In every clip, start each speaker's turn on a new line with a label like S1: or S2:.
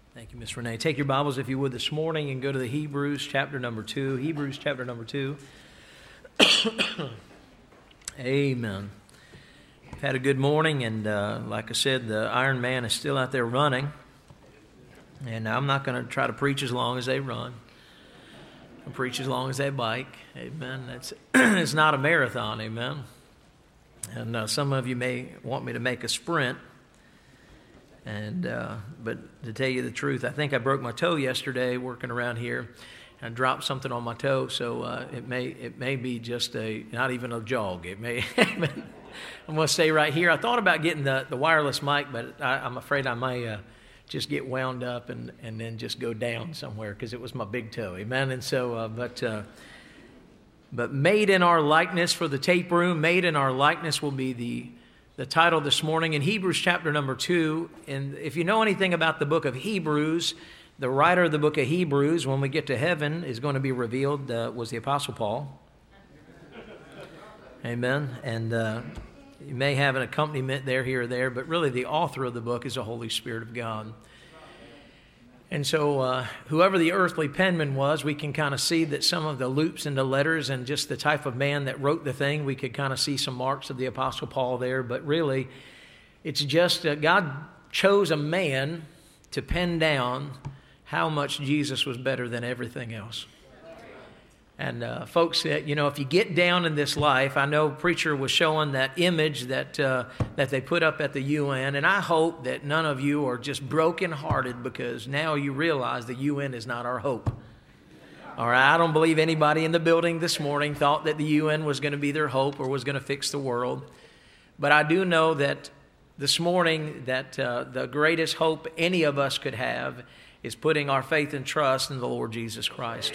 S1: Thank you, Miss Renee. Take your Bibles, if you would, this morning and go to the Hebrews chapter number 2. Hebrews chapter number 2. Amen. We've had a good morning, and like I said, the Iron Man is still out there running. And I'm not going to try to preach as long as they run. I'll preach as long as they bike. Amen. It's not a marathon. Amen. And some of you may want me to make a sprint. But to tell you the truth, I think I broke my toe yesterday working around here. I dropped something on my toe, so it may be just not even a jog. It may. I'm going to stay right here. I thought about getting the wireless mic, but I'm afraid I may just get wound up and then just go down somewhere because it was my big toe. Amen. And so, but made in our likeness for the tape room, made in our likeness will be the title this morning in Hebrews chapter number 2. And if you know anything about the book of Hebrews, the writer of the book of Hebrews, when we get to heaven, is going to be revealed, was the Apostle Paul. Amen. And you may have an accompaniment there, here or there, but really the author of the book is the Holy Spirit of God. And so whoever the earthly penman was, we can kind of see that some of the loops in the letters and just the type of man that wrote the thing, we could kind of see some marks of the Apostle Paul there. But really, it's just God chose a man to pen down how much Jesus was better than everything else. And folks, if you get down in this life, I know preacher was showing that image that they put up at the UN, and I hope that none of you are just brokenhearted because now you realize the UN is not our hope. All right, I don't believe anybody in the building this morning thought that the UN was going to be their hope or was going to fix the world. But I do know that this morning that the greatest hope any of us could have is putting our faith and trust in the Lord Jesus Christ.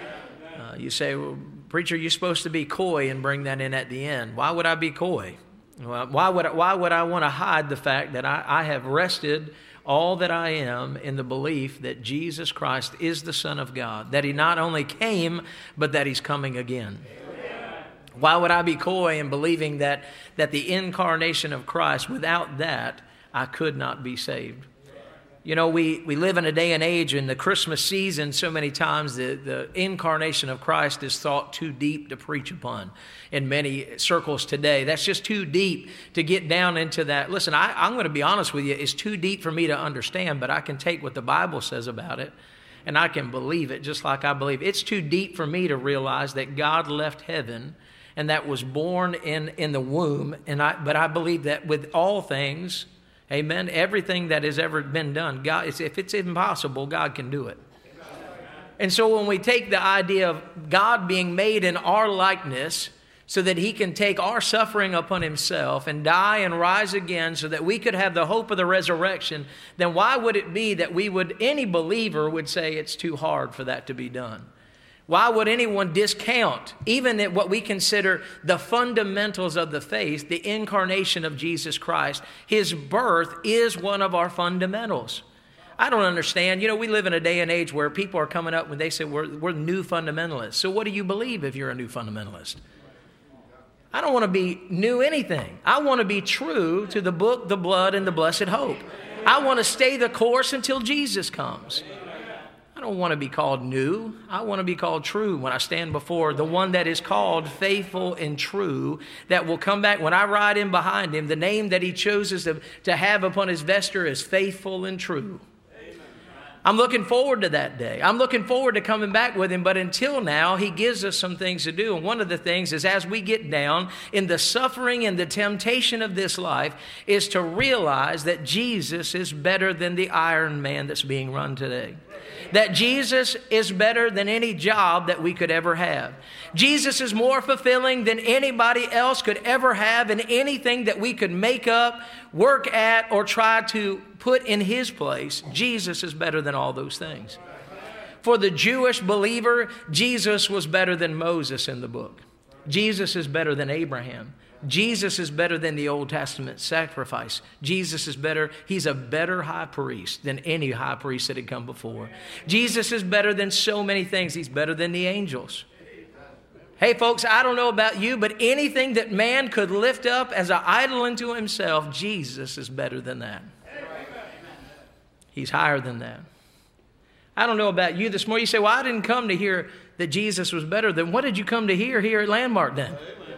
S1: You say, well, preacher, you're supposed to be coy and bring that in at the end. Why would I be coy? Well, why would I want to hide the fact that I have rested all that I am in the belief that Jesus Christ is the Son of God, that He not only came, but that He's coming again. Why would I be coy in believing that the incarnation of Christ, without that, I could not be saved? You know, we live in a day and age in the Christmas season, so many times the incarnation of Christ is thought too deep to preach upon in many circles today. That's just too deep to get down into that. Listen, I'm going to be honest with you. It's too deep for me to understand, but I can take what the Bible says about it, and I can believe it just like I believe. It's too deep for me to realize that God left heaven and that was born in the womb. But I believe that with all things, amen, everything that has ever been done, God, if it's impossible, God can do it. And so when we take the idea of God being made in our likeness so that He can take our suffering upon Himself and die and rise again so that we could have the hope of the resurrection, then why would it be that any believer would say it's too hard for that to be done? Why would anyone discount even at what we consider the fundamentals of the faith, the incarnation of Jesus Christ? His birth is one of our fundamentals. I don't understand. You know, we live in a day and age where people are coming up when they say we're new fundamentalists. So what do you believe if you're a new fundamentalist? I don't want to be new anything. I want to be true to the book, the blood, and the blessed hope. I want to stay the course until Jesus comes. I don't want to be called new. I want to be called true when I stand before the one that is called faithful and true, that will come back. When I ride in behind Him, the name that He chooses to have upon His vesture is faithful and true. I'm looking forward to that day. I'm looking forward to coming back with Him. But until now, He gives us some things to do. And one of the things is as we get down in the suffering and the temptation of this life is to realize that Jesus is better than the Iron Man that's being run today. That Jesus is better than any job that we could ever have. Jesus is more fulfilling than anybody else could ever have in anything that we could make up, work at, or try to put in His place. Jesus is better than all those things. For the Jewish believer, Jesus was better than Moses in the book. Jesus is better than Abraham. Jesus is better than the Old Testament sacrifice. Jesus is better. He's a better high priest than any high priest that had come before. Jesus is better than so many things. He's better than the angels. Hey, folks, I don't know about you, but anything that man could lift up as an idol unto himself, Jesus is better than that. He's higher than that. I don't know about you this morning. You say, well, I didn't come to hear that Jesus was better. Then what did you come to hear here at Landmark then?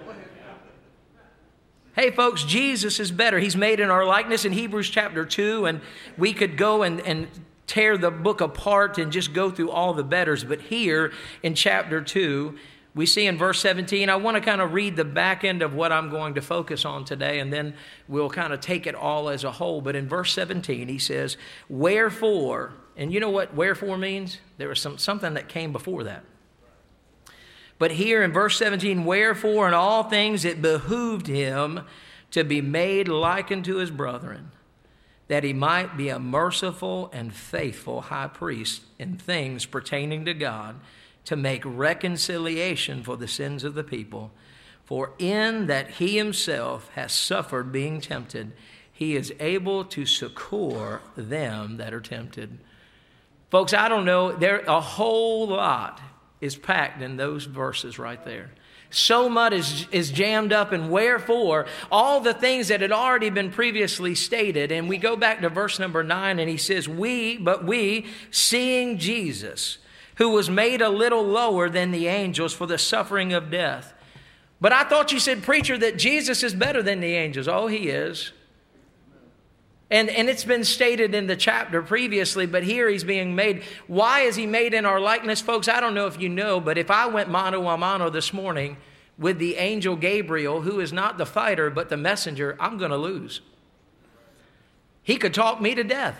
S1: Hey, folks, Jesus is better. He's made in our likeness in Hebrews chapter 2, and we could go and tear the book apart and just go through all the betters. But here in chapter 2, we see in verse 17, I want to kind of read the back end of what I'm going to focus on today, and then we'll kind of take it all as a whole. But in verse 17, he says, wherefore, and you know what wherefore means? There was something that came before that. But here in verse 17, wherefore in all things it behooved him to be made like unto his brethren, that he might be a merciful and faithful high priest in things pertaining to God, to make reconciliation for the sins of the people. For in that he himself has suffered being tempted, he is able to succor them that are tempted. Folks, I don't know, a whole lot is packed in those verses right there. So much is jammed up in wherefore, all the things that had already been previously stated. And we go back to verse number 9, and he says, we, seeing Jesus, who was made a little lower than the angels for the suffering of death. But I thought you said, preacher, that Jesus is better than the angels. Oh, he is. And it's been stated in the chapter previously, but here he's being made. Why is he made in our likeness? Folks, I don't know if you know, but if I went mano a mano this morning with the angel Gabriel, who is not the fighter but the messenger, I'm going to lose. He could talk me to death.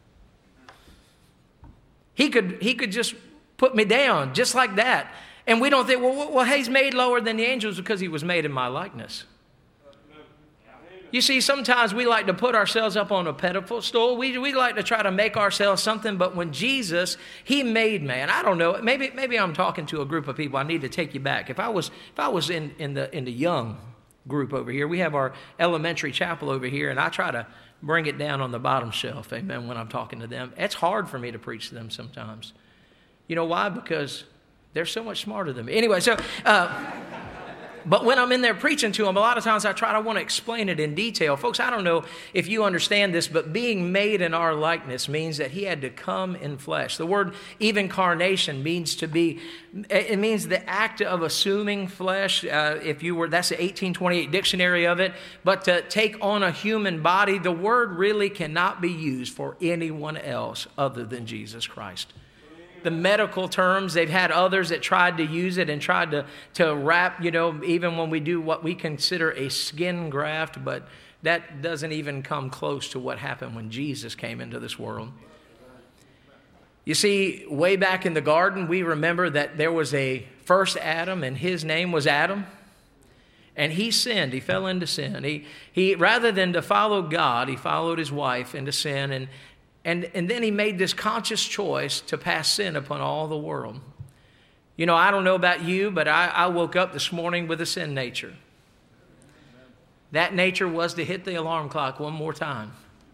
S1: He could just put me down just like that. And we don't think, well, he's made lower than the angels because he was made in my likeness. You see, sometimes we like to put ourselves up on a pedestal. We like to try to make ourselves something, but when Jesus, he made man. I don't know, maybe I'm talking to a group of people. I need to take you back. If I was in the young group over here, we have our elementary chapel over here, and I try to bring it down on the bottom shelf, amen, when I'm talking to them. It's hard for me to preach to them sometimes. You know why? Because they're so much smarter than me. Anyway, but when I'm in there preaching to them, a lot of times I want to explain it in detail. Folks, I don't know if you understand this, but being made in our likeness means that he had to come in flesh. The word even incarnation means it means the act of assuming flesh. That's the 1828 dictionary of it. But to take on a human body, the word really cannot be used for anyone else other than Jesus Christ. The medical terms, they've had others that tried to use it and tried to wrap, even when we do what we consider a skin graft, but that doesn't even come close to what happened when Jesus came into this world. You see, way back in the garden, we remember that there was a first Adam, and his name was Adam. And he sinned. He fell into sin. He rather than to follow God, he followed his wife into sin, and then he made this conscious choice to pass sin upon all the world. I don't know about you, but I woke up this morning with a sin nature. That nature was to hit the alarm clock one more time.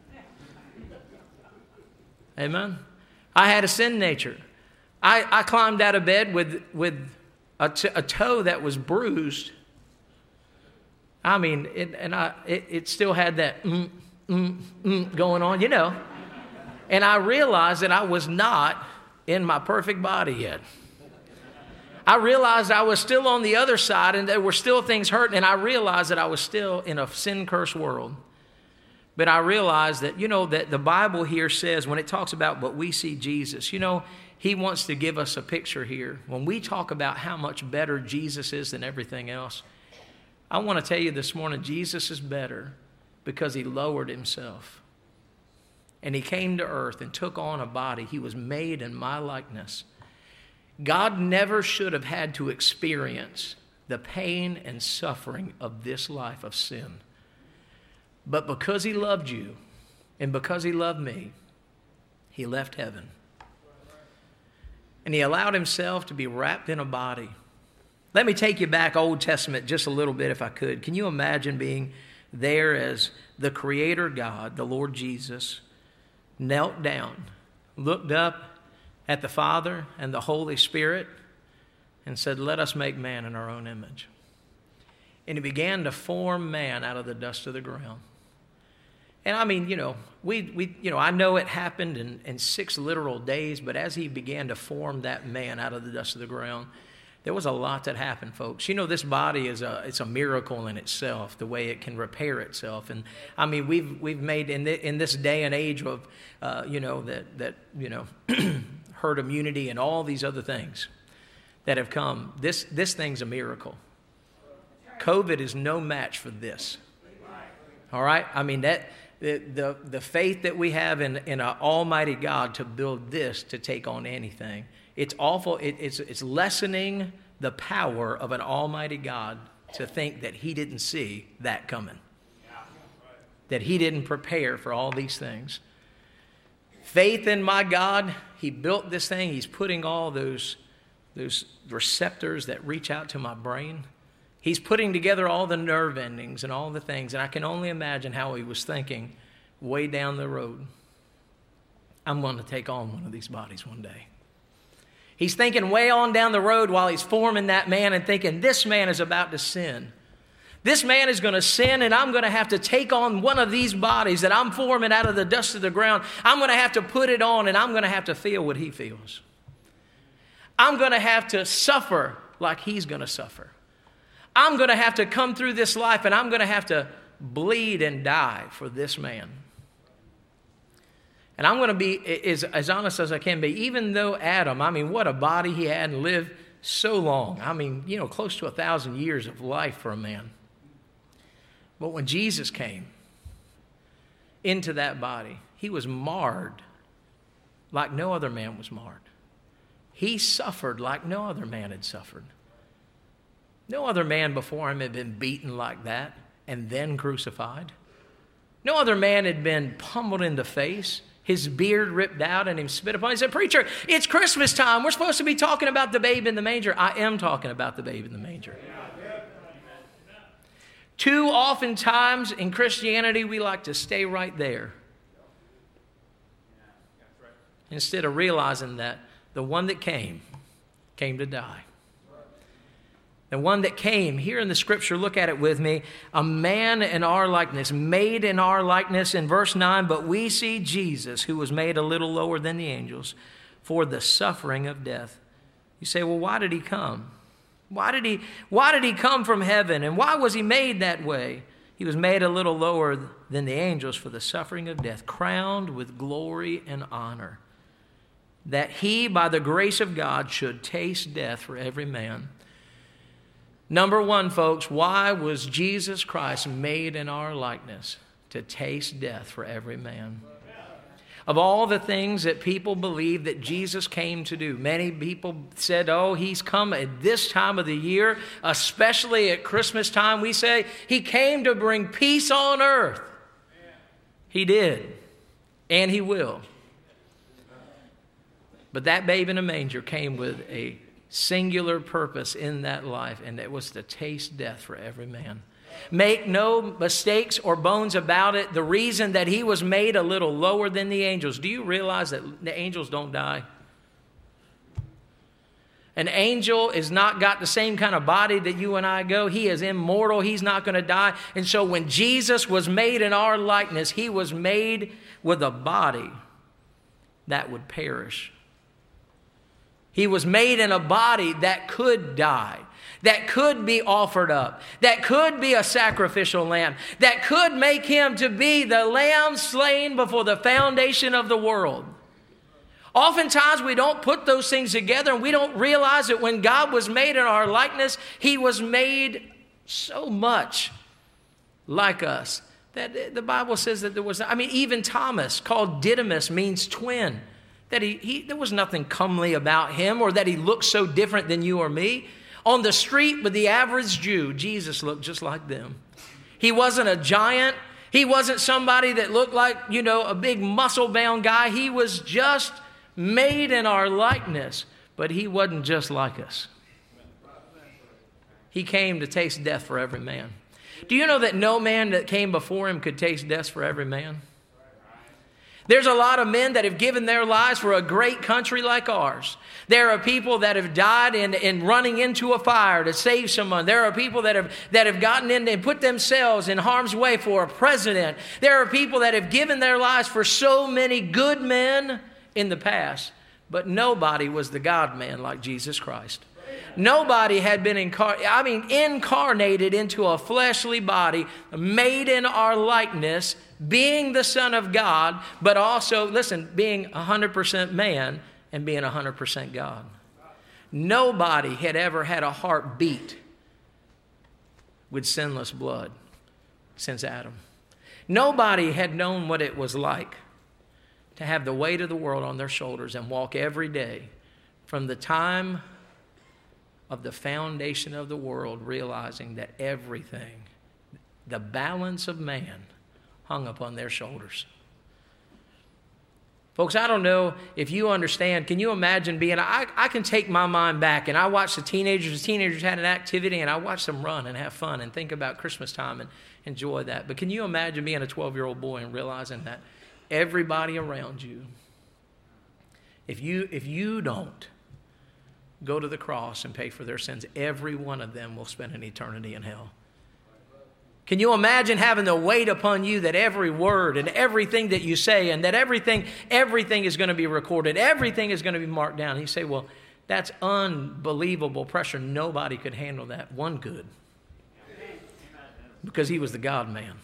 S1: Amen? I had a sin nature. I climbed out of bed with a toe that was bruised. I mean, it still had that going on, And I realized that I was not in my perfect body yet. I realized I was still on the other side and there were still things hurting, and I realized that I was still in a sin-cursed world. But I realized that, that the Bible here says, when it talks about what we see Jesus, he wants to give us a picture here. When we talk about how much better Jesus is than everything else, I want to tell you this morning, Jesus is better because he lowered himself. And he came to earth and took on a body. He was made in my likeness. God never should have had to experience the pain and suffering of this life of sin. But because he loved you and because he loved me, he left heaven. And he allowed himself to be wrapped in a body. Let me take you back Old Testament just a little bit if I could. Can you imagine being there as the Creator God, the Lord Jesus, knelt down, looked up at the Father and the Holy Spirit and said, let us make man in our own image. And he began to form man out of the dust of the ground. And I mean, I know it happened in 6 literal days, but as he began to form that man out of the dust of the ground, there was a lot that happened, folks. This body it's a miracle in itself, the way it can repair itself. And I mean, we've made in this day and age of herd immunity and all these other things that have come. This thing's a miracle. COVID is no match for this. All right? I mean, that the faith that we have in an almighty God to build this to take on anything, it's awful. It's lessening the power of an almighty God to think that he didn't see that coming, that he didn't prepare for all these things. Faith in my God, he built this thing. He's putting all those receptors that reach out to my brain. He's putting together all the nerve endings and all the things. And I can only imagine how he was thinking way down the road. I'm going to take on one of these bodies one day. He's thinking way on down the road while he's forming that man and thinking, this man is about to sin. This man is going to sin, and I'm going to have to take on one of these bodies that I'm forming out of the dust of the ground. I'm going to have to put it on, and I'm going to have to feel what he feels. I'm going to have to suffer like he's going to suffer. I'm going to have to come through this life, and I'm going to have to bleed and die for this man. And I'm going to be as honest as I can be. Even though Adam, I mean, what a body he had and lived so long. I mean, close to 1,000 years of life for a man. But when Jesus came into that body, he was marred like no other man was marred. He suffered like no other man had suffered. No other man before him had been beaten like that and then crucified. No other man had been pummeled in the face, his beard ripped out and him spit upon. He said, preacher, it's Christmas time. We're supposed to be talking about the babe in the manger. I am talking about the babe in the manger. Too often times in Christianity, we like to stay right there instead of realizing that the one that came to die. The one that came, here in the scripture, look at it with me, a man in our likeness, made in our likeness in verse 9, but we see Jesus, who was made a little lower than the angels, for the suffering of death. You say, well, why did he come? Why did he come from heaven? And why was he made that way? He was made a little lower than the angels for the suffering of death, crowned with glory and honor, that he, by the grace of God, should taste death for every man. Number one, folks, why was Jesus Christ made in our likeness? To taste death for every man. Of all the things that people believe that Jesus came to do, many people said, oh, he's come at this time of the year, especially at Christmas time. We say he came to bring peace on earth. He did, and he will. But that babe in a manger came with a singular purpose in that life, and it was to taste death for every man. Make no mistakes or bones about it. The reason that he was made a little lower than the angels. Do you realize that the angels don't die? An angel has not got the same kind of body that you and I go. He is immortal. He's not going to die. And so when Jesus was made in our likeness, he was made with a body that would perish. He was made in a body that could die, that could be offered up, that could be a sacrificial lamb, that could make him to be the lamb slain before the foundation of the world. Oftentimes we don't put those things together, and we don't realize that when God was made in our likeness, he was made so much like us that the Bible says that there was, even Thomas, called Didymus, means twin. That there was nothing comely about him, or that he looked so different than you or me. On the street with the average Jew, Jesus looked just like them. He wasn't a giant. He wasn't somebody that looked like, a big muscle-bound guy. He was just made in our likeness, but he wasn't just like us. He came to taste death for every man. Do you know that no man that came before him could taste death for every man? There's a lot of men that have given their lives for a great country like ours. There are people that have died in running into a fire to save someone. There are people that have gotten in and put themselves in harm's way for a president. There are people that have given their lives for so many good men in the past. But nobody was the God-man like Jesus Christ. Nobody had been incarnated into a fleshly body, made in our likeness, being the Son of God, but also, listen, being 100% man and being 100% God. Nobody had ever had a heart beat with sinless blood since Adam. Nobody had known what it was like to have the weight of the world on their shoulders and walk every day from the time of the foundation of the world, realizing that everything, the balance of man, hung upon their shoulders. Folks, I don't know if you understand. Can you imagine being, I can take my mind back and I watch the teenagers had an activity and I watch them run and have fun and think about Christmas time and enjoy that. But can you imagine being a 12-year-old boy and realizing that everybody around you, if you don't go to the cross and pay for their sins, every one of them will spend an eternity in hell. Can you imagine having the weight upon you that every word and everything that you say and that everything is going to be recorded, everything is going to be marked down? And you say, well, that's unbelievable pressure. Nobody could handle that. One could. Because he was the God-man.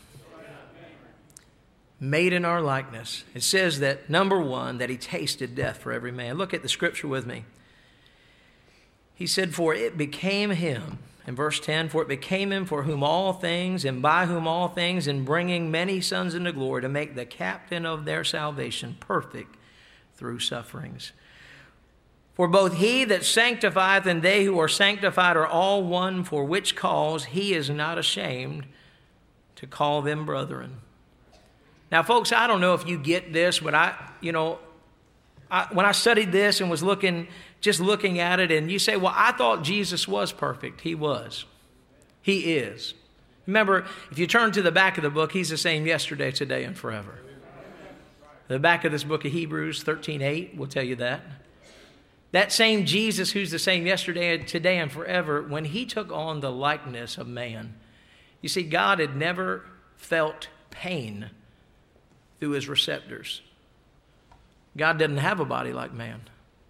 S1: Made in our likeness. It says that, number one, that he tasted death for every man. Look at the scripture with me. He said, for it became him, in verse 10, for it became him for whom all things and by whom all things, in bringing many sons into glory, to make the captain of their salvation perfect through sufferings. For both he that sanctifieth and they who are sanctified are all one, for which cause he is not ashamed to call them brethren. Now, folks, I don't know if you get this, but when I studied this and was looking at it, and you say, well, I thought Jesus was perfect. He was. He is. Remember, if you turn to the back of the book, he's the same yesterday, today, and forever. The back of this book of Hebrews 13:8 will tell you that. That same Jesus who's the same yesterday, today, and forever, when he took on the likeness of man, you see, God had never felt pain through his receptors. God didn't have a body like man.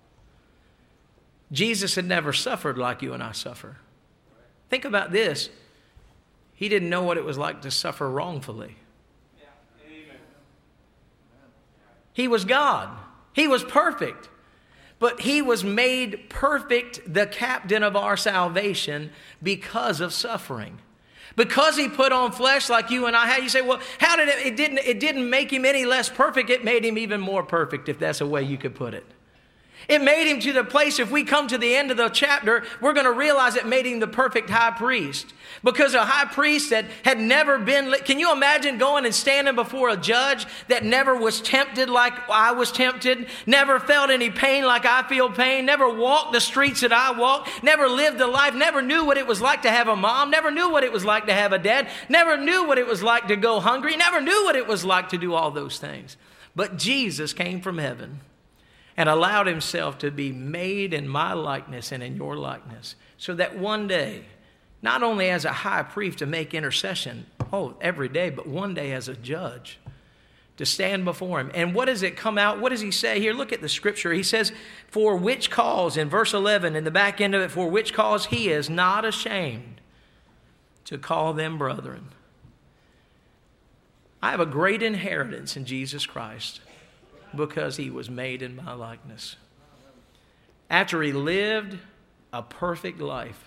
S1: Jesus had never suffered like you and I suffer. Think about this. He didn't know what it was like to suffer wrongfully. He was God. He was perfect. But he was made perfect, the captain of our salvation, because of suffering. Because he put on flesh like you and I had. You say, well, how did it didn't make him any less perfect. It made him even more perfect, if that's a way you could put it. It made him to the place, if we come to the end of the chapter, we're going to realize it made him the perfect high priest. Because a high priest that had never been, can you imagine going and standing before a judge that never was tempted like I was tempted, never felt any pain like I feel pain, never walked the streets that I walk, never lived a life, never knew what it was like to have a mom, never knew what it was like to have a dad, never knew what it was like to go hungry, never knew what it was like to do all those things. But Jesus came from heaven and allowed himself to be made in my likeness and in your likeness, so that one day, not only as a high priest to make intercession, every day, but one day as a judge, to stand before him. And what does it come out? What does he say here? Look at the scripture. He says, for which cause, in verse 11, in the back end of it, for which cause he is not ashamed to call them brethren. I have a great inheritance in Jesus Christ, because he was made in my likeness. After he lived a perfect life,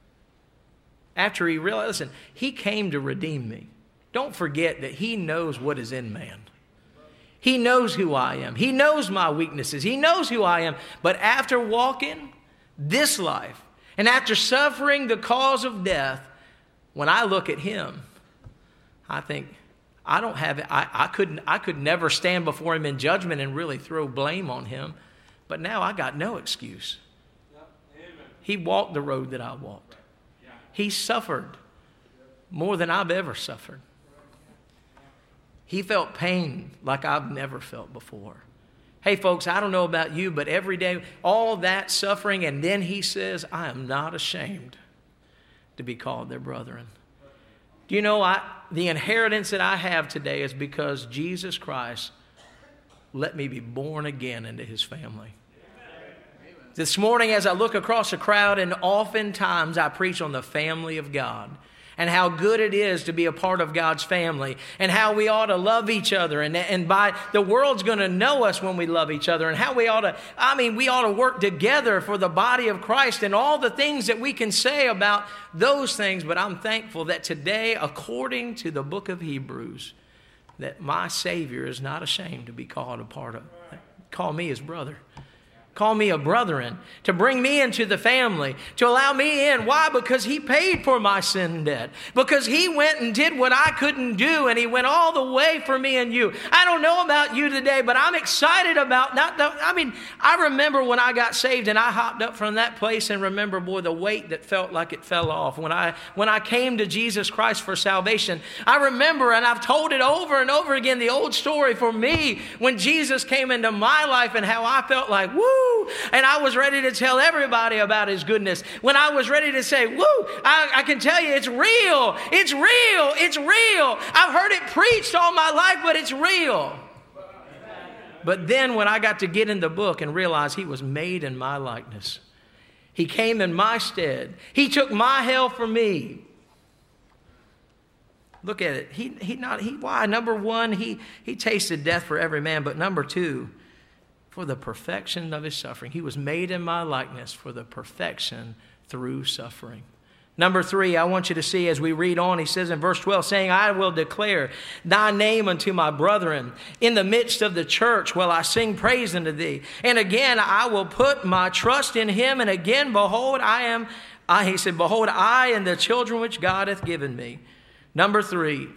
S1: after he realized, listen, he came to redeem me. Don't forget that he knows what is in man. He knows who I am. He knows my weaknesses. He knows who I am. But after walking this life, and after suffering the cause of death, when I look at him, I think, I don't have it. I could never stand before him in judgment and really throw blame on him. But now I got no excuse. He walked the road that I walked. He suffered more than I've ever suffered. He felt pain like I've never felt before. Hey, folks, I don't know about you, but every day, all that suffering, and then he says, I am not ashamed to be called their brethren. Do you know, the inheritance that I have today is because Jesus Christ let me be born again into his family. This morning, as I look across the crowd, and oftentimes I preach on the family of God, and how good it is to be a part of God's family, and how we ought to love each other, and by the world's going to know us when we love each other, and how we ought to work together for the body of Christ, and all the things that we can say about those things. But I'm thankful that today, according to the book of Hebrews, that my Savior is not ashamed to be called a part of. Call me his brother. Call me a brethren, to bring me into the family, to allow me in. Why? Because he paid for my sin debt. Because he went and did what I couldn't do, and he went all the way for me and you. I don't know about you today, but I'm excited about I remember when I got saved and I hopped up from that place and remember, boy, the weight that felt like it fell off. When I came to Jesus Christ for salvation, I remember, and I've told it over and over again, the old story for me when Jesus came into my life and how I felt like, woo! And I was ready to tell everybody about his goodness. When I was ready to say, woo, I can tell you it's real. It's real. It's real. I've heard it preached all my life, but it's real. But then when I got to get in the book and realize he was made in my likeness, he came in my stead. He took my hell for me. Look at it. Why? Number one, he tasted death for every man. But number two, for the perfection of his suffering. He was made in my likeness for the perfection through suffering. Number three, I want you to see as we read on, he says in verse 12, saying, I will declare thy name unto my brethren. In the midst of the church will I sing praise unto thee. And again, I will put my trust in him. And again, behold, he said, behold, I and the children which God hath given me. Number three,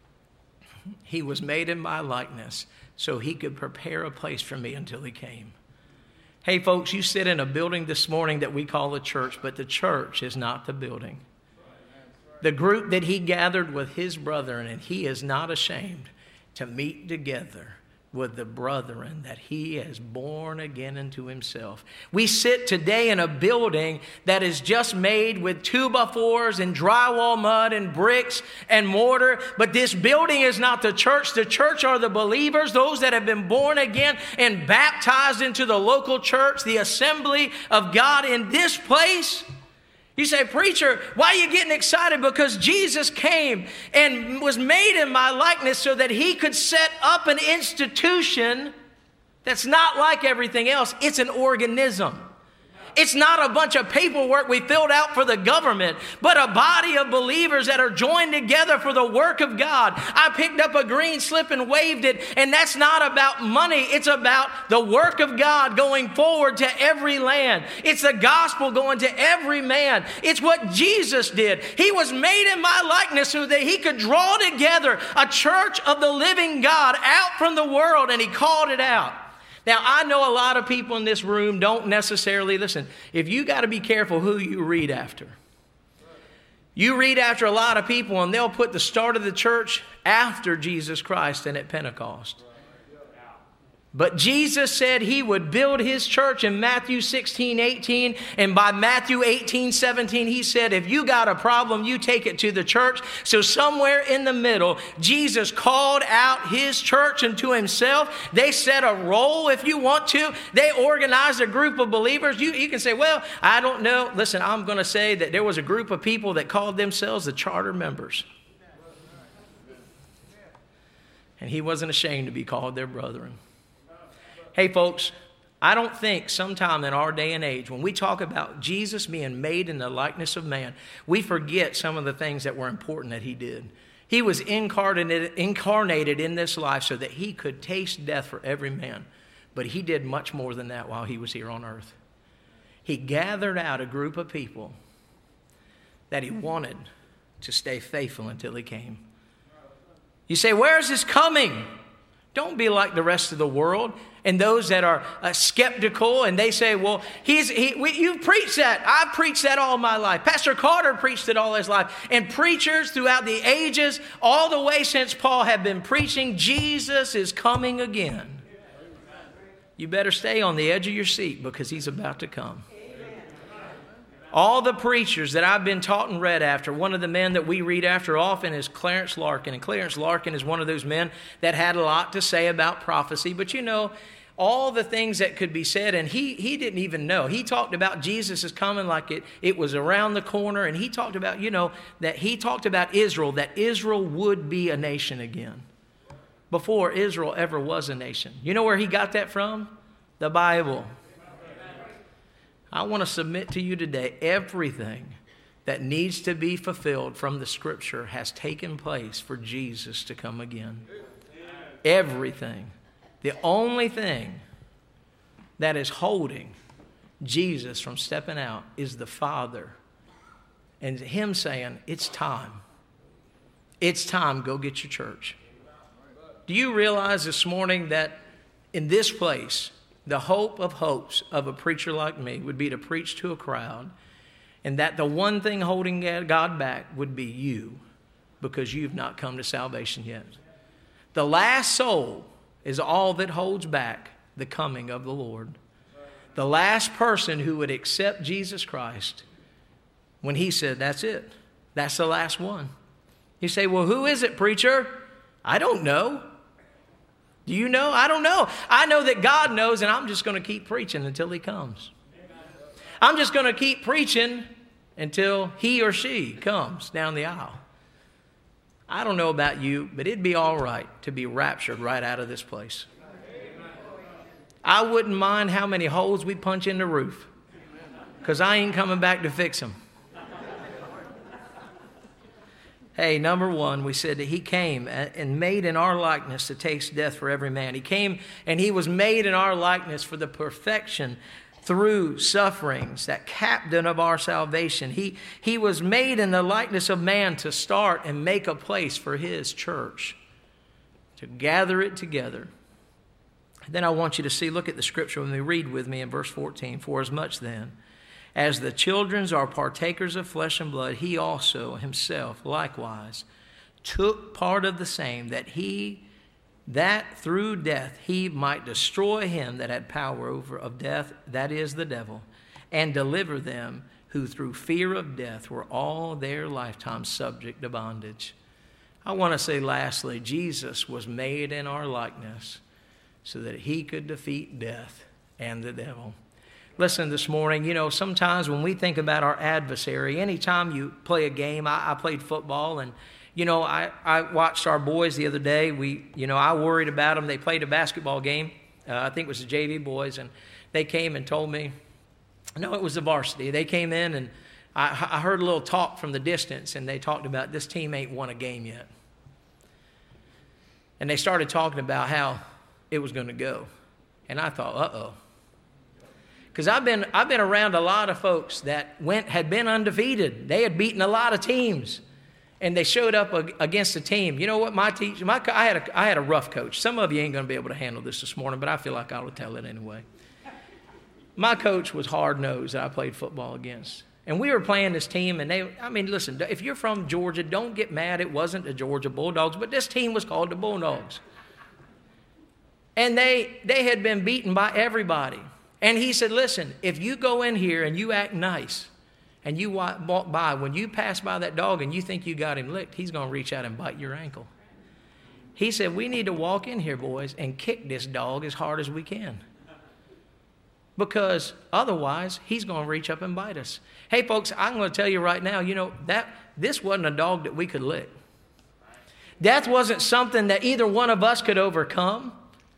S1: he was made in my likeness so he could prepare a place for me until he came. Hey, folks, you sit in a building this morning that we call the church, but the church is not the building. The group that he gathered with his brethren, and he is not ashamed to meet together with the brethren that he has born again into himself. We sit today in a building that is just made with 2x4s and drywall mud and bricks and mortar. But this building is not the church. The church are the believers, those that have been born again and baptized into the local church, the assembly of God in this place. You say, preacher, why are you getting excited? Because Jesus came and was made in my likeness so that he could set up an institution that's not like everything else. It's an organism. It's not a bunch of paperwork we filled out for the government, but a body of believers that are joined together for the work of God. I picked up a green slip and waved it, and that's not about money. It's about the work of God going forward to every land. It's the gospel going to every man. It's what Jesus did. He was made in my likeness so that he could draw together a church of the living God out from the world, and he called it out. Now, I know a lot of people in this room don't necessarily, listen, if you got to be careful who you read after. You read after a lot of people and they'll put the start of the church after Jesus Christ and at Pentecost. But Jesus said he would build his church in Matthew 16:18. And by Matthew 18:17, he said, if you got a problem, you take it to the church. So somewhere in the middle, Jesus called out his church unto himself. They set a role if you want to. They organized a group of believers. You can say, well, I don't know. Listen, I'm going to say that there was a group of people that called themselves the charter members. And he wasn't ashamed to be called their brethren. Hey, folks, I don't think sometime in our day and age, when we talk about Jesus being made in the likeness of man, we forget some of the things that were important that he did. He was incarnated in this life so that he could taste death for every man. But he did much more than that while he was here on earth. He gathered out a group of people that he wanted to stay faithful until he came. You say, where is this coming? Don't be like the rest of the world and those that are skeptical, and they say, well, you've preached that. I've preached that all my life. Pastor Carter preached it all his life. And preachers throughout the ages, all the way since Paul, have been preaching Jesus is coming again. You better stay on the edge of your seat because he's about to come. All the preachers that I've been taught and read after, one of the men that we read after often is Clarence Larkin. And Clarence Larkin is one of those men that had a lot to say about prophecy. But you know, all the things that could be said, and he didn't even know. He talked about Jesus is coming like it was around the corner. And he talked about, Israel, that Israel would be a nation again. Before Israel ever was a nation. You know where he got that from? The Bible. I want to submit to you today, everything that needs to be fulfilled from the Scripture has taken place for Jesus to come again. Everything. The only thing that is holding Jesus from stepping out is the Father. And him saying, it's time. It's time, go get your church. Do you realize this morning that in this place, the hope of hopes of a preacher like me would be to preach to a crowd, and that the one thing holding God back would be you, because you've not come to salvation yet. The last soul is all that holds back the coming of the Lord. The last person who would accept Jesus Christ when he said, that's it. That's the last one. You say, well, who is it, preacher? I don't know. Do you know? I don't know. I know that God knows, and I'm just going to keep preaching until he comes. I'm just going to keep preaching until he or she comes down the aisle. I don't know about you, but it'd be all right to be raptured right out of this place. I wouldn't mind how many holes we punch in the roof, because I ain't coming back to fix them. Hey, number one, we said that he came and made in our likeness to taste death for every man. He came and he was made in our likeness for the perfection through sufferings, that captain of our salvation. He was made in the likeness of man to start and make a place for his church, to gather it together. Then I want you to see, look at the scripture when we read with me in verse 14. For as much then as the children are partakers of flesh and blood, he also himself likewise took part of the same, that through death he might destroy him that had power of death, that is the devil, and deliver them who through fear of death were all their lifetime subject to bondage. I want to say lastly, Jesus was made in our likeness so that he could defeat death and the devil. Listen, this morning, sometimes when we think about our adversary, anytime you play a game, I played football, and, I watched our boys the other day. I worried about them. They played a basketball game. I think it was the JV boys, and they came and told me, no, it was the varsity. They came in, and I heard a little talk from the distance, and they talked about this team ain't won a game yet. And they started talking about how it was going to go. And I thought, uh-oh. Because I've been around a lot of folks that had been undefeated. They had beaten a lot of teams, and they showed up against a team. You know what? I had a rough coach. Some of you ain't going to be able to handle this morning, but I feel like I will tell it anyway. My coach was hard-nosed that I played football against. And we were playing this team, and listen, if you're from Georgia, don't get mad. It wasn't the Georgia Bulldogs, but this team was called the Bulldogs. And they had been beaten by everybody. And he said, listen, if you go in here and you act nice and you walk by, when you pass by that dog and you think you got him licked, he's going to reach out and bite your ankle. He said, we need to walk in here, boys, and kick this dog as hard as we can. Because otherwise, he's going to reach up and bite us. Hey, folks, I'm going to tell you right now, this wasn't a dog that we could lick. Death wasn't something that either one of us could overcome.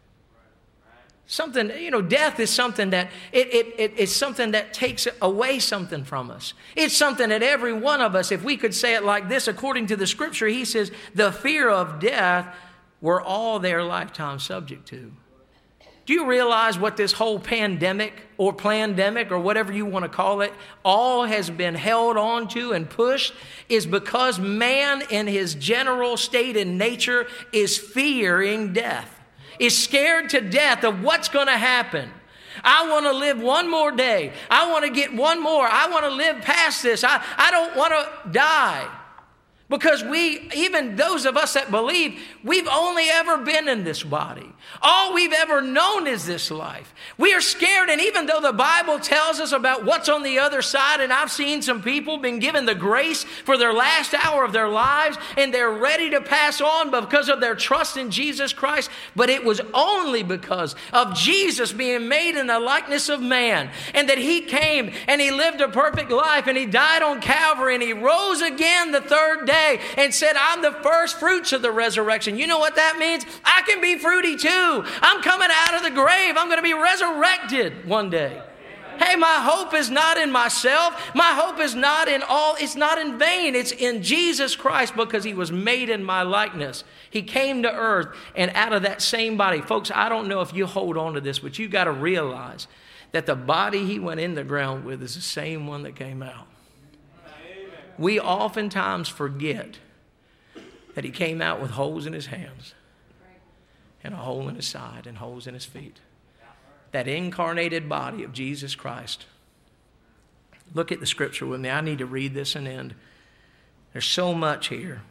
S1: Death is something that it's something that takes away something from us. It's something that every one of us, if we could say it like this, according to the scripture, he says, the fear of death were all their lifetime subject to. Do you realize what this whole pandemic or plandemic or whatever you want to call it, all has been held on to and pushed is because man in his general state in nature is fearing death. is scared to death of what's going to happen. I want to live one more day. I want to get one more. I want to live past this. I don't want to die. Because even those of us that believe, we've only ever been in this body. All we've ever known is this life. We are scared, and even though the Bible tells us about what's on the other side, and I've seen some people been given the grace for their last hour of their lives, and they're ready to pass on because of their trust in Jesus Christ, but it was only because of Jesus being made in the likeness of man, and that He came and He lived a perfect life, and He died on Calvary, and He rose again the third day, and said, I'm the first fruits of the resurrection. You know what that means? I can be fruity too. I'm coming out of the grave. I'm going to be resurrected one day. Hey, my hope is not in myself. My hope is not in all. It's not in vain. It's in Jesus Christ, because He was made in my likeness. He came to earth, and out of that same body. Folks, I don't know if you hold on to this, but you got to realize that the body He went in the ground with is the same one that came out. We oftentimes forget that He came out with holes in His hands and a hole in His side and holes in His feet. That incarnated body of Jesus Christ. Look at the scripture with me. I need to read this and end. There's so much here.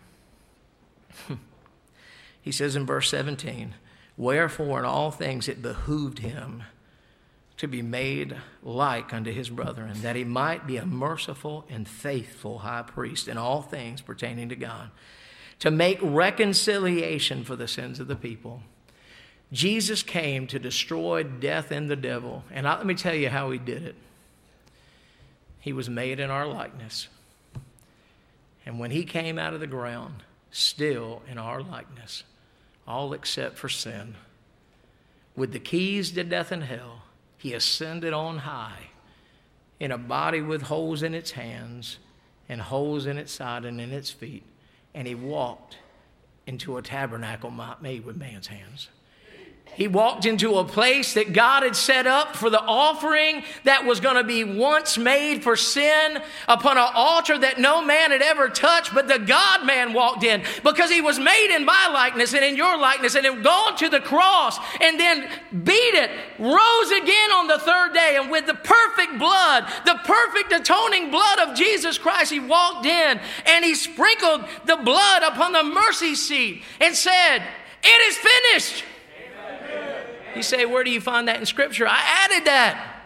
S1: He says in verse 17, wherefore in all things it behooved Him to be made like unto His brethren, that He might be a merciful and faithful high priest in all things pertaining to God, to make reconciliation for the sins of the people. Jesus came to destroy death and the devil. And let me tell you how He did it. He was made in our likeness. And when He came out of the ground, still in our likeness, all except for sin, with the keys to death and hell, He ascended on high in a body with holes in its hands and holes in its side and in its feet. And He walked into a tabernacle not made with man's hands. He walked into a place that God had set up for the offering that was going to be once made for sin upon an altar that no man had ever touched, but the God-man walked in because He was made in my likeness and in your likeness, and had gone to the cross and then beat it, rose again on the third day, and with the perfect blood, the perfect atoning blood of Jesus Christ, He walked in and He sprinkled the blood upon the mercy seat and said, it is finished. You say, where do you find that in Scripture? I added that.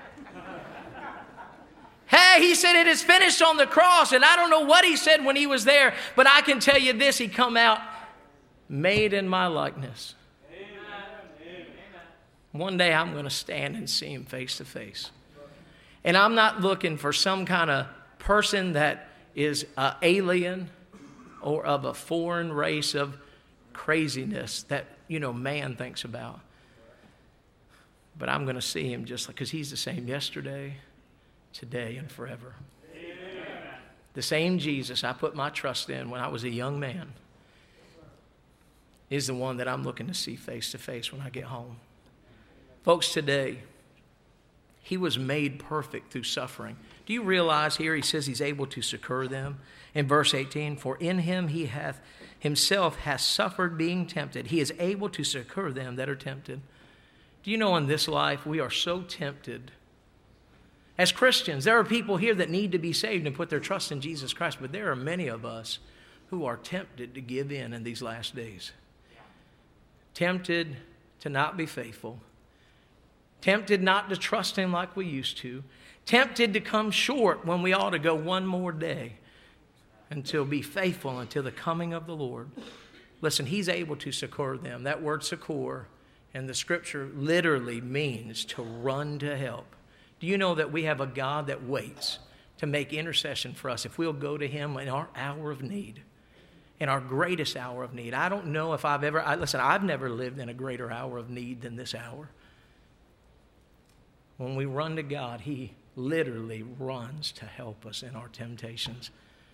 S1: Hey, He said it is finished on the cross. And I don't know what He said when He was there, but I can tell you this, He come out made in my likeness. Amen. One day I'm going to stand and see Him face to face. And I'm not looking for some kind of person that is an alien or of a foreign race of craziness that, man thinks about. But I'm going to see Him just because He's the same yesterday, today, and forever. Amen. The same Jesus I put my trust in when I was a young man is the one that I'm looking to see face to face when I get home. Folks, today, He was made perfect through suffering. Do you realize here He says He's able to succor them? In verse 18, for in Him He hath Himself has suffered being tempted. He is able to succor them that are tempted. Do you know in this life we are so tempted? As Christians, there are people here that need to be saved and put their trust in Jesus Christ, but there are many of us who are tempted to give in these last days. Tempted to not be faithful. Tempted not to trust Him like we used to. Tempted to come short when we ought to go one more day until be faithful until the coming of the Lord. Listen, He's able to succor them. That word succor in the Scripture literally means to run to help. Do you know that we have a God that waits to make intercession for us if we'll go to Him in our hour of need, in our greatest hour of need? I don't know if I've never lived in a greater hour of need than this hour. When we run to God, He literally runs to help us in our temptations.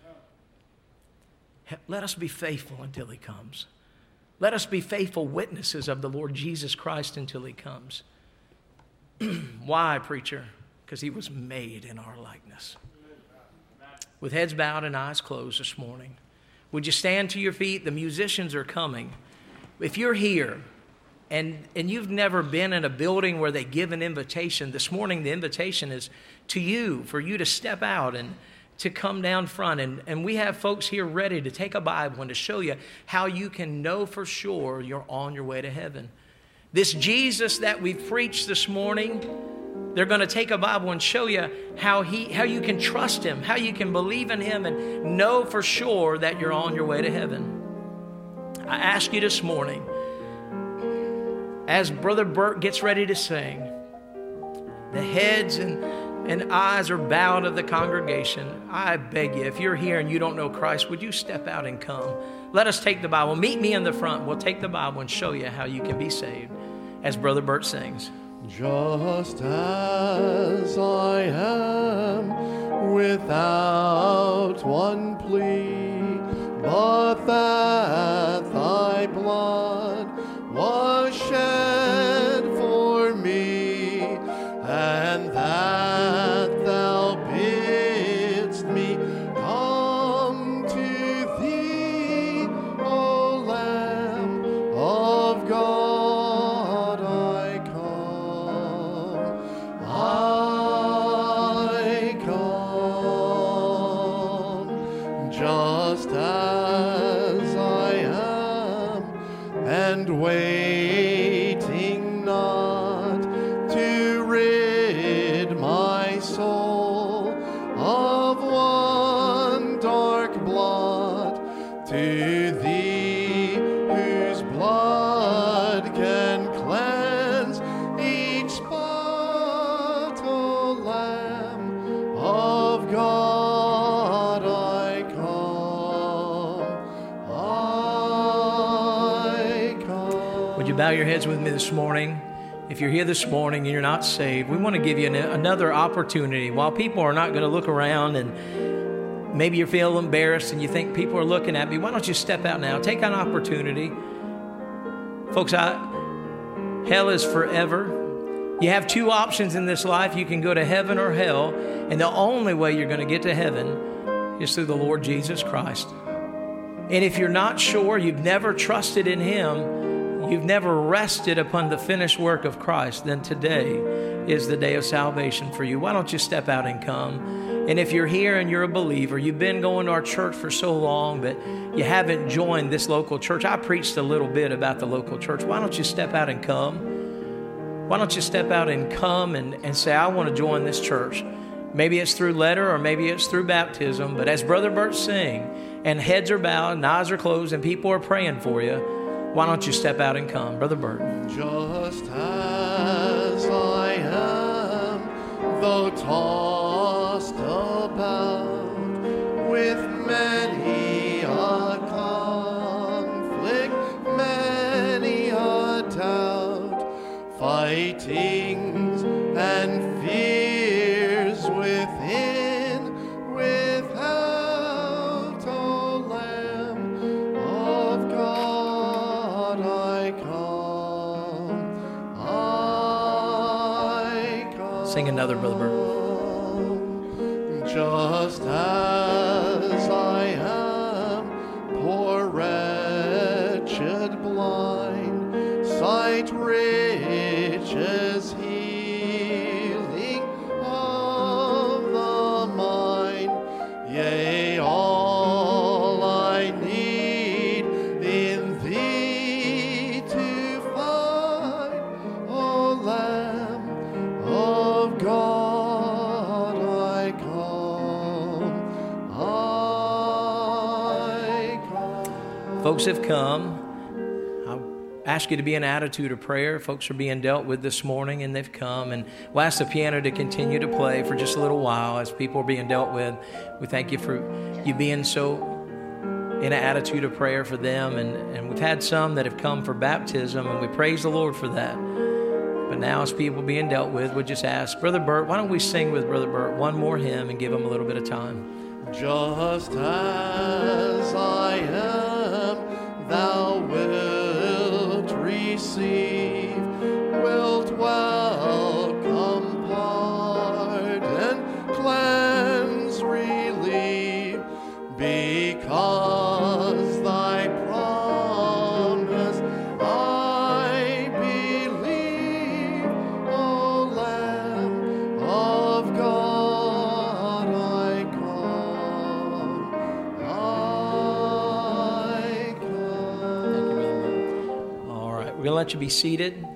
S1: Let us be faithful until He comes. Let us be faithful witnesses of the Lord Jesus Christ until He comes. Why, preacher? Because He was made in our likeness. With heads bowed and eyes closed this morning, would you stand to your feet? The musicians are coming. If you're here and you've never been in a building where they give an invitation, this morning the invitation is to you, for you to step out and to come down front. And we have folks here ready to take a Bible and to show you how you can know for sure you're on your way to heaven. This Jesus that we've preached this morning, they're going to take a Bible and show you how you can trust Him, how you can believe in Him and know for sure that you're on your way to heaven. I ask you this morning, as Brother Bert gets ready to sing, the heads and eyes are bowed of the congregation. I beg you, if you're here and you don't know Christ, would you step out and come? Let us take the Bible. Meet me in the front. We'll take the Bible and show you how you can be saved as Brother Bert sings.
S2: Just as I am, without one plea, but that thy blood was shed for me, and that thou bidst me come to thee, O Lamb of God, I come, just as I am, and waiting not to rid my soul of one dark blot, to thee whose blood can cleanse each spot, O Lamb of God, I come.
S1: Would you bow your heads with me this morning? If you're here this morning and you're not saved, we want to give you another opportunity. While people are not going to look around and maybe you feel embarrassed and you think people are looking at me, why don't you step out now? Take an opportunity. Folks, hell is forever. You have two options in this life. You can go to heaven or hell, and the only way you're going to get to heaven is through the Lord Jesus Christ. And if you're not sure, you've never trusted in Him, you've never rested upon the finished work of Christ, then today is the day of salvation for you. Why don't you step out and come? And if you're here and you're a believer, you've been going to our church for so long, but you haven't joined this local church. I preached a little bit about the local church. Why don't you step out and come? Why don't you step out and come and say, I want to join this church? Maybe it's through letter or maybe it's through baptism. But as Brother Bert sing, and heads are bowed and eyes are closed and people are praying for you, why don't you step out and come? Brother Bert.
S2: Just as I am, though tossed about with many a conflict, many a doubt, fightings and fears within, without, O Lamb of God, I come.
S1: Sing another, Brother Bert.
S2: Just as I am, poor wretched blind, sight riches healing of the mind, yea, all I need in thee to find, O Lamb of God, I come, I come.
S1: Folks have come. I'll ask you to be in an attitude of prayer. Folks are being dealt with this morning, and they've come. And we'll ask the piano to continue to play for just a little while as people are being dealt with. We thank you for you being so in an attitude of prayer for them. And we've had some that have come for baptism, and we praise the Lord for that. But now as people being dealt with, we'll just ask, Brother Bert, why don't we sing with Brother Bert one more hymn and give him a little bit of time?
S2: Just as I am, thou wilt receive, wilt welcome, pardon, cleanse, relieve, because thy promise I
S1: going to let you be seated.